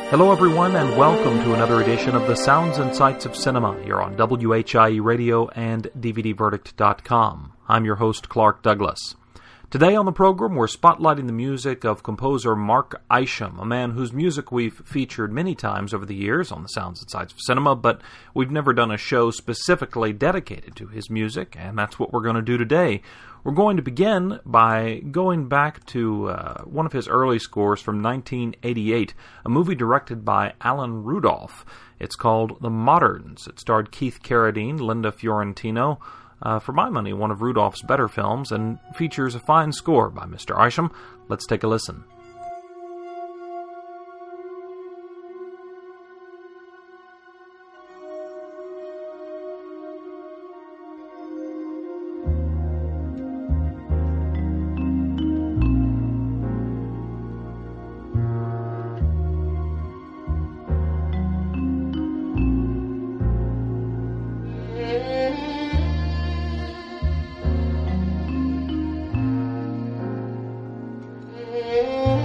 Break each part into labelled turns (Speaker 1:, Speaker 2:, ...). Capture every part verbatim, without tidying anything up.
Speaker 1: Hello everyone, and welcome to another edition of the Sounds and Sights of Cinema here on W H I E Radio and D V D Verdict dot com. I'm your host, Clark Douglas. Today on the program, we're spotlighting the music of composer Mark Isham, a man whose music we've featured many times over the years on the Sounds and Sights of Cinema, but we've never done a show specifically dedicated to his music, and that's what we're going to do today. We're going to begin by going back to uh, one of his early scores from nineteen eighty-eight, a movie directed by Alan Rudolph. It's called The Moderns. It starred Keith Carradine, Linda Fiorentino, Uh, for my money, one of Rudolph's better films, and features a fine score by Mister Isham. Let's take a listen.
Speaker 2: Thank you.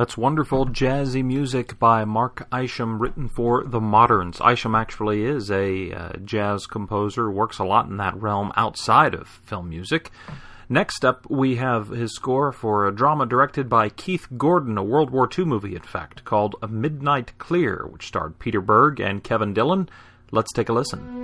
Speaker 1: That's wonderful jazzy music by Mark Isham, written for the Moderns. Isham actually is a uh, jazz composer, works a lot in that realm outside of film music. Next up, we have his score for a drama directed by Keith Gordon, a World War Two movie, in fact, called A Midnight Clear, which starred Peter Berg and Kevin Dillon. Let's take a listen.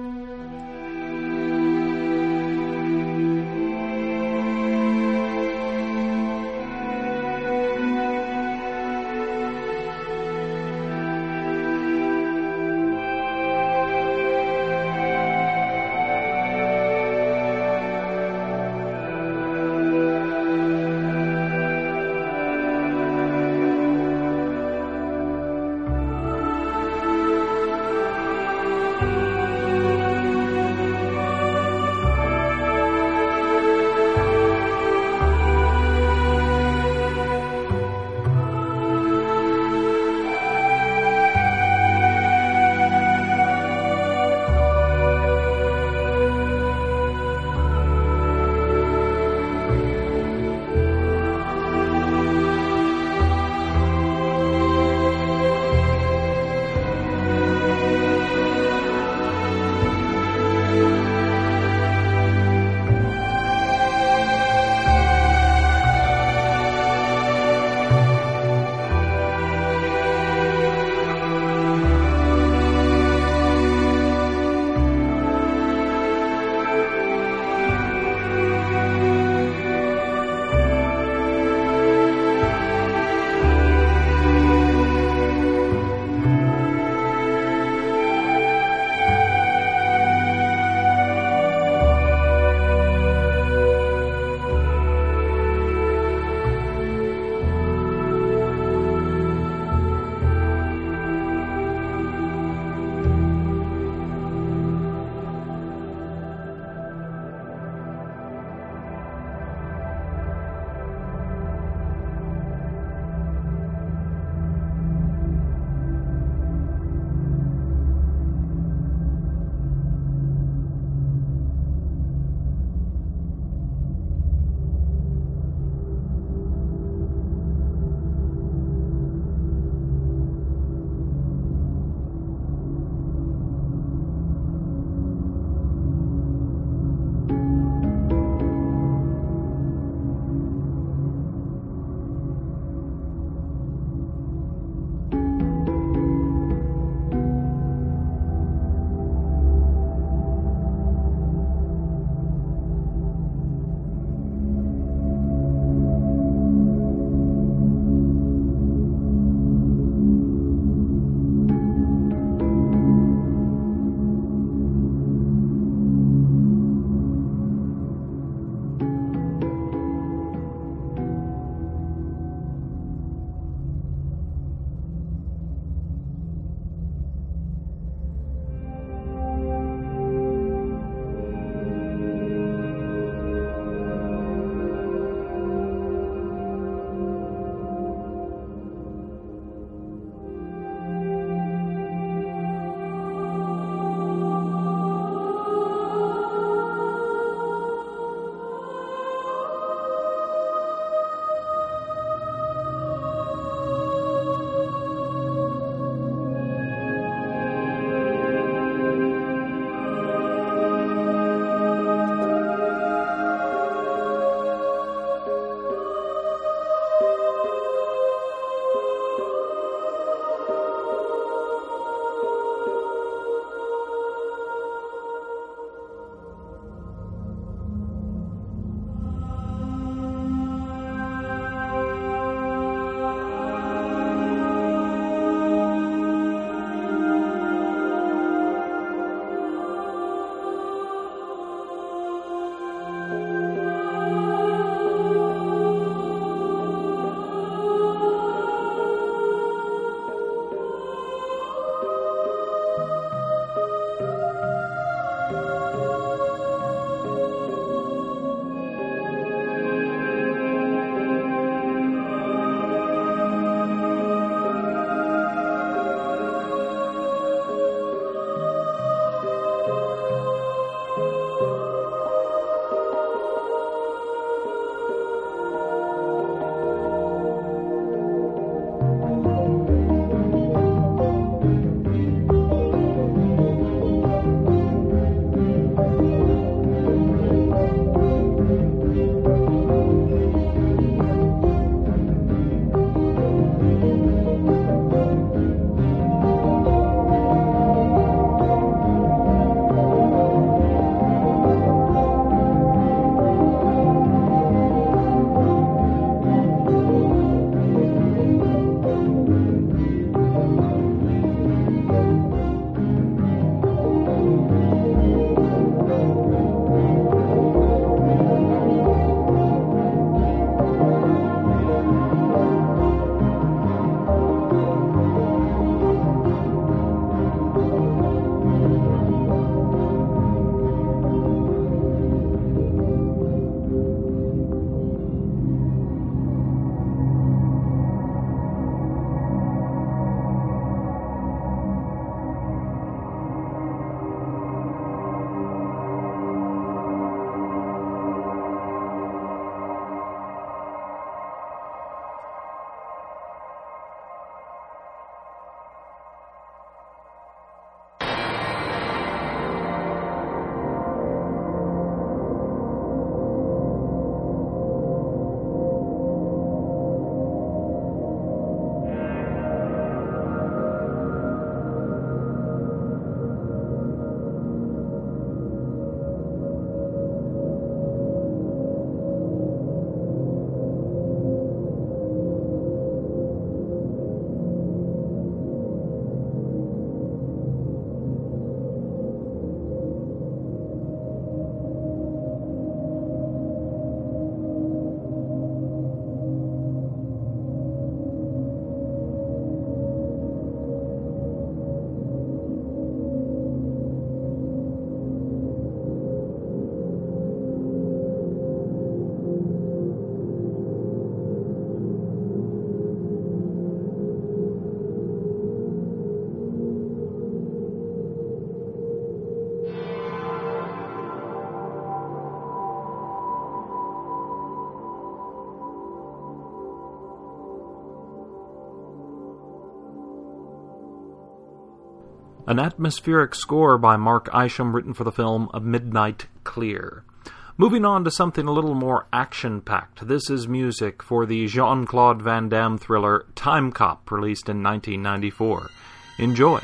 Speaker 1: An atmospheric score by Mark Isham written for the film A Midnight Clear. Moving on to something a little more action-packed, this is music for the Jean-Claude Van Damme thriller Time Cop, released in nineteen ninety-four. Enjoy!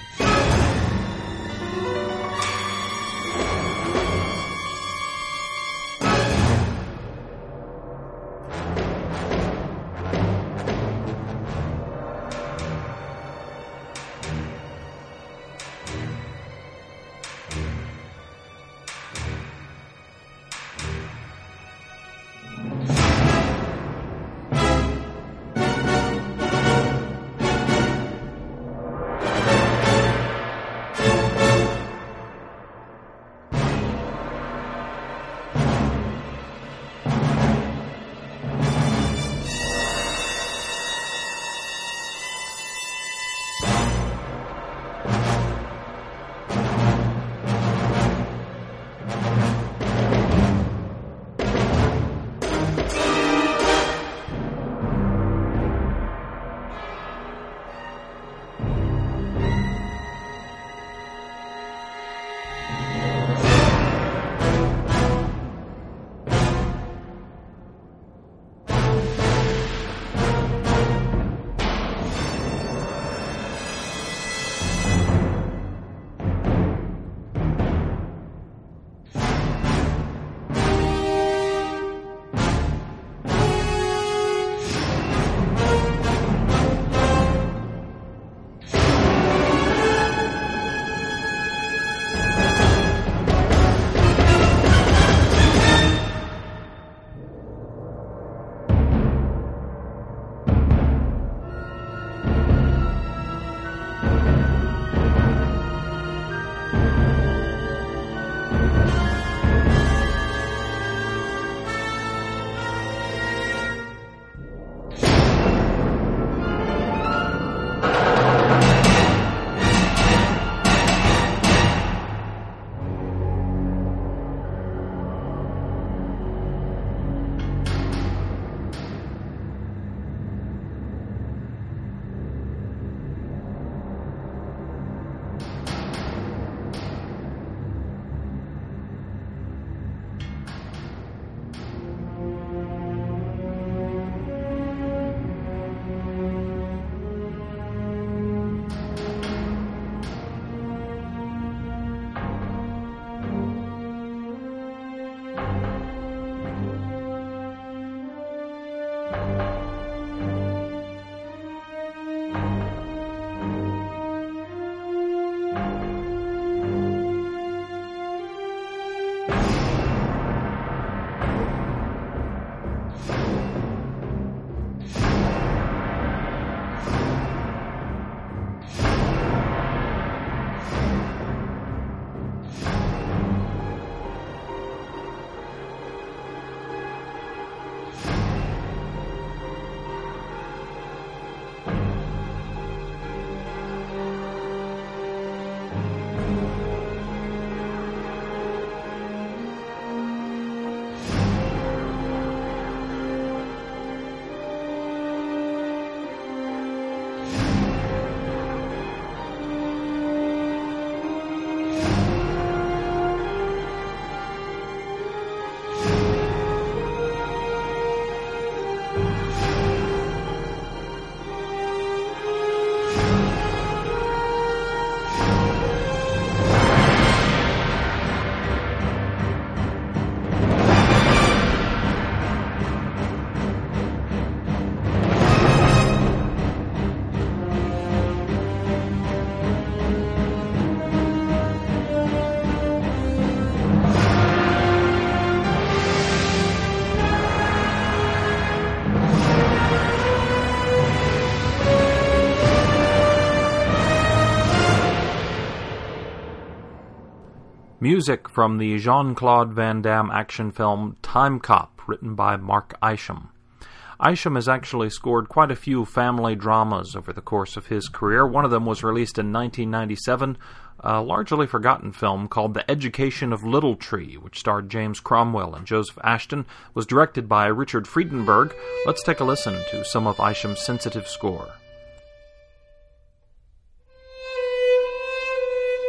Speaker 1: Music from the Jean-Claude Van Damme action film Time Cop, written by Mark Isham. Isham has actually scored quite a few family dramas over the course of his career. One of them was released in nineteen ninety-seven, a largely forgotten film called The Education of Little Tree, which starred James Cromwell and Joseph Ashton, was directed by Richard Friedenberg. Let's take a listen to some of Isham's sensitive score.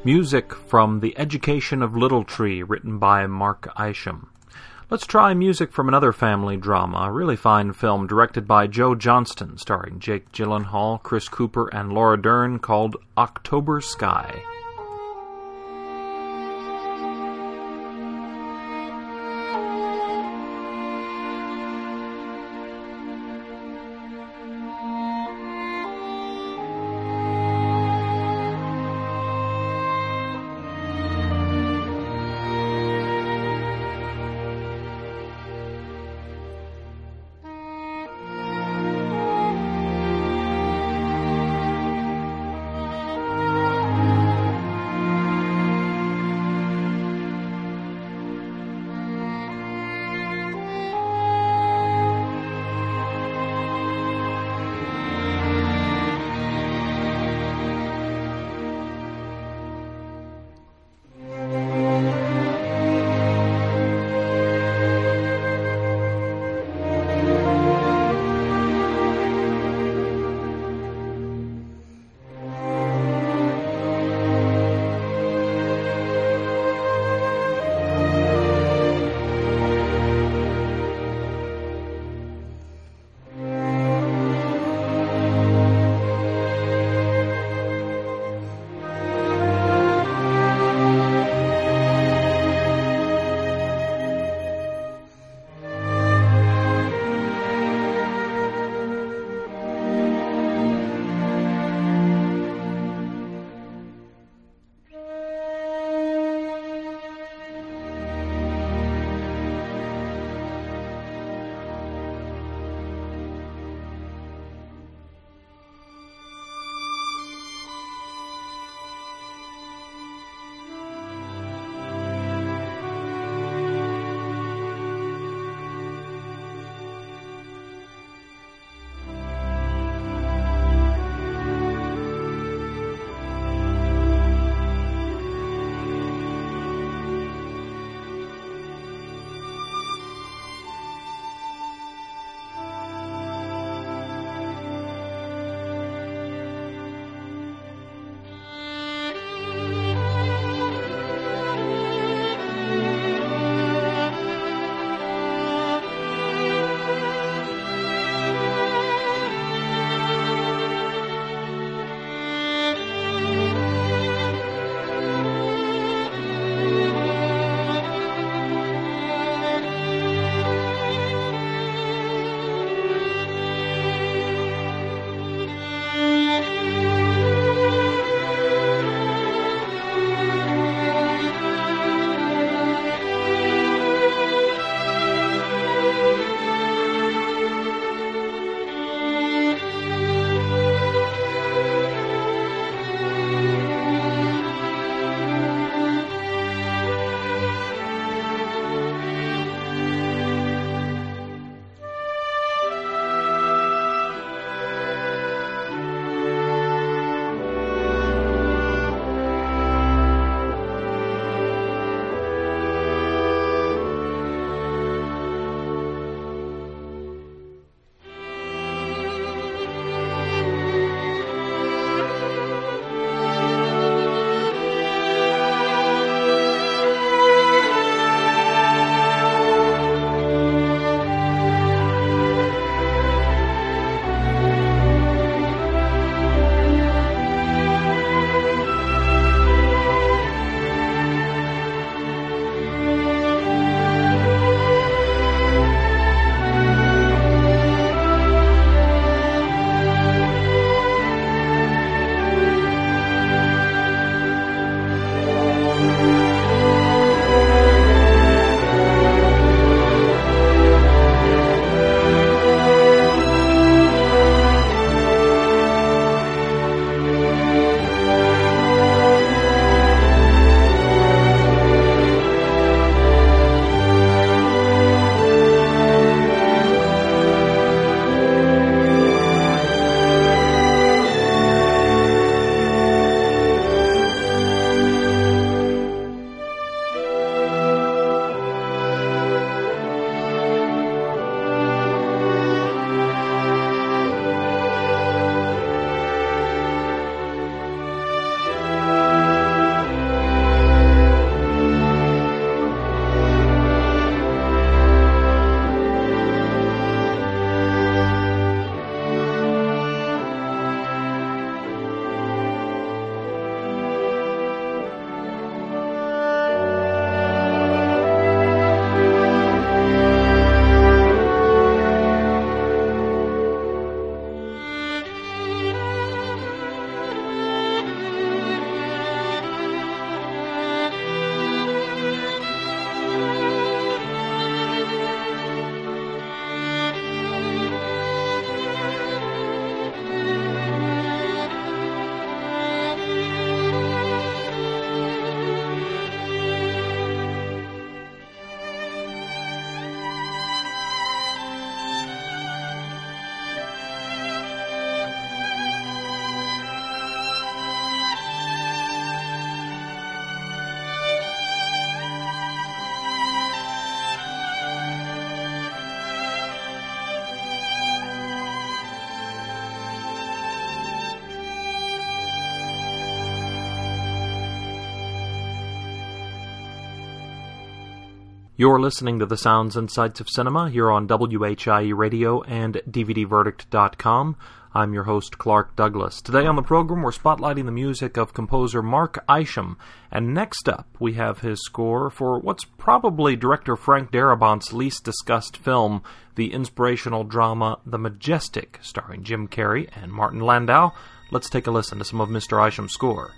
Speaker 1: Music from The Education of Little Tree, written by Mark Isham. Let's try music from another family drama, a really fine film directed by Joe Johnston, starring Jake Gyllenhaal, Chris Cooper, and Laura Dern, called October Sky. You're listening to the Sounds and Sights of Cinema here on W H I E Radio and D V D Verdict dot com. I'm your host, Clark Douglas. Today on the program, we're spotlighting the music of composer Mark Isham, and next up, we have his score for what's probably director Frank Darabont's least discussed film, the inspirational drama The Majestic, starring Jim Carrey and Martin Landau. Let's take a listen to some of Mister Isham's score.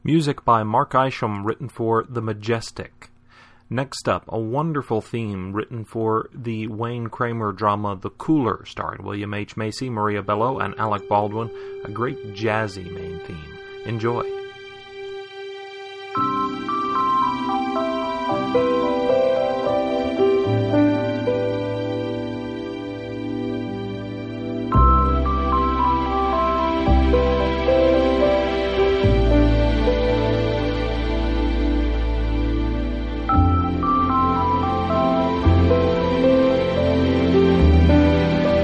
Speaker 1: Music by Mark Isham, written for The Majestic. Next up, a wonderful theme written for the Wayne Kramer drama The Cooler, starring William H. Macy, Maria Bello, and Alec Baldwin. A great jazzy main theme. Enjoy.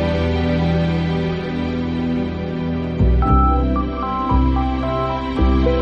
Speaker 2: Thank you.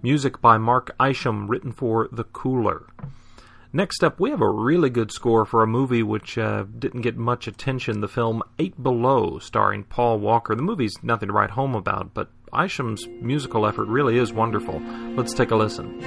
Speaker 1: music by Mark Isham, written for The Cooler. Next up, we have a really good score for a movie which uh, didn't get much attention, the film Eight Below, starring Paul Walker. The movie's nothing to write home about, but Isham's musical effort really is wonderful. Let's take a listen.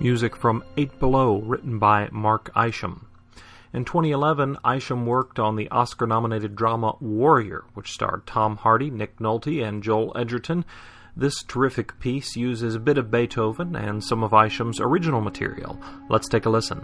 Speaker 1: Music from Eight Below, written by Mark Isham. In twenty eleven, Isham worked on the Oscar-nominated drama Warrior, which starred Tom Hardy, Nick Nolte, and Joel Edgerton. This terrific piece uses a bit of Beethoven and some of Isham's original material. Let's take a listen.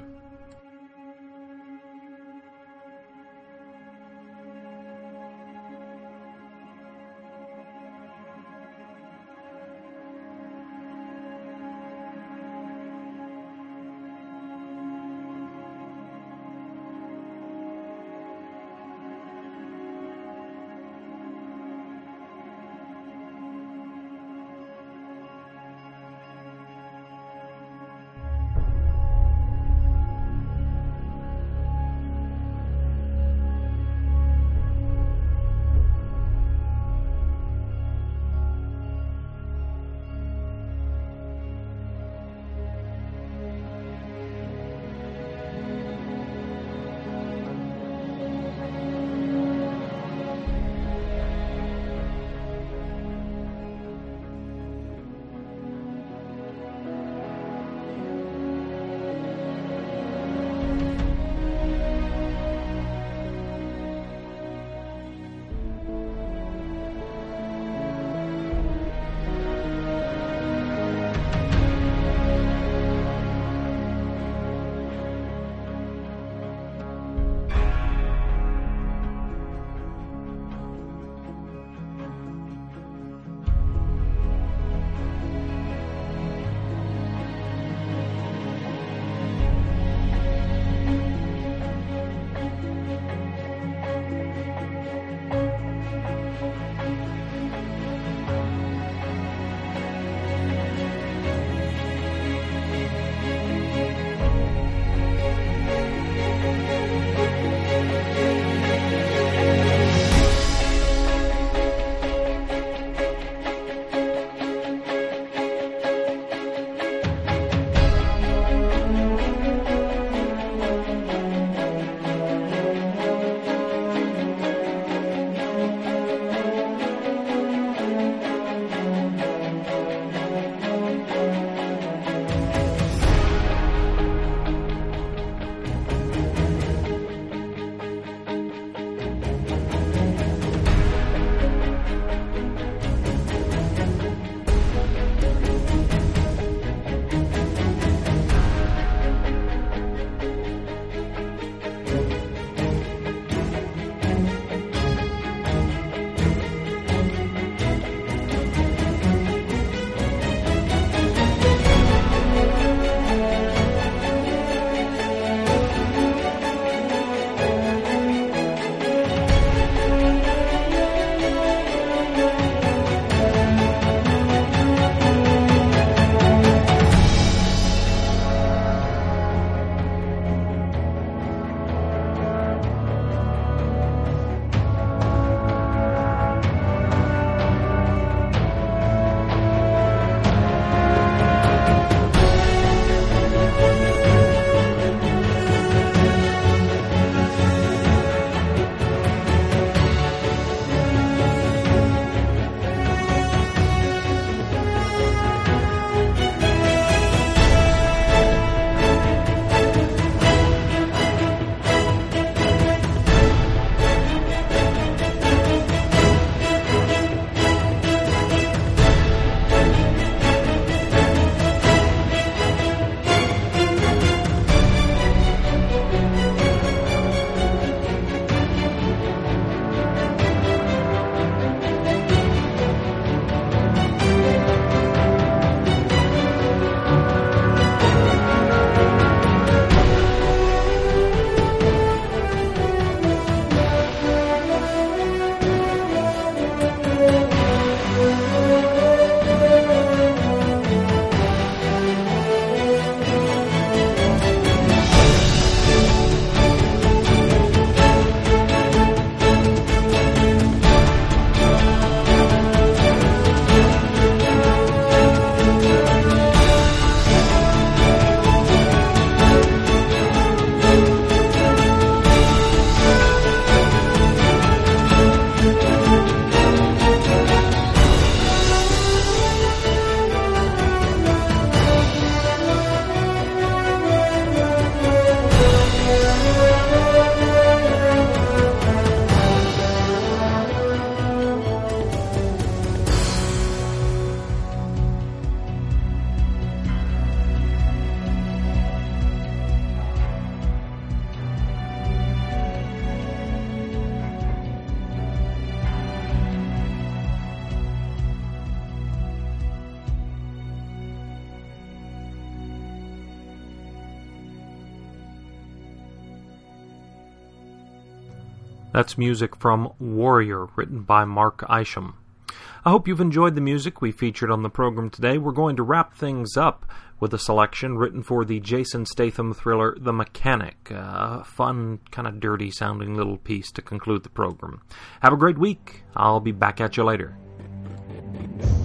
Speaker 1: That's music from Warrior, written by Mark Isham. I hope you've enjoyed the music we featured on the program today. We're going to wrap things up with a selection written for the Jason Statham thriller The Mechanic. A fun, kind of dirty-sounding little piece to conclude the program. Have a great week. I'll be back at you later.